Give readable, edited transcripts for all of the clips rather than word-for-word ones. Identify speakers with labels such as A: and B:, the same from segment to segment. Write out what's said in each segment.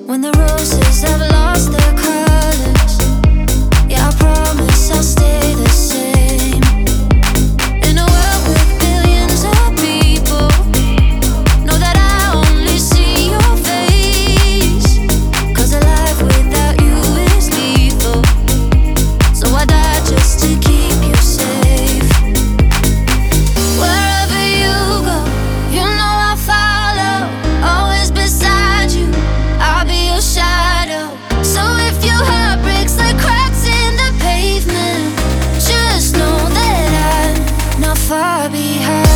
A: When the roses have lost their colors, yeah, I promise I'll stay the same. In a world with billions of people, know that I only see your face. 'Cause a life without you is lethal, so I die just to keep you safe. Wherever you go, you know I'll follow, always beside you, I'll be your shadow. So if your heart breaks like cracks in the pavement, just know that I'm not far behind.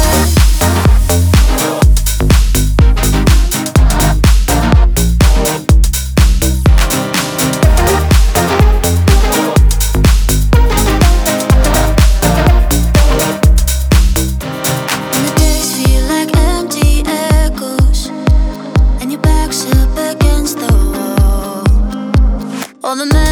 A: And the days feel like empty echoes, and your back's up against the wall. All the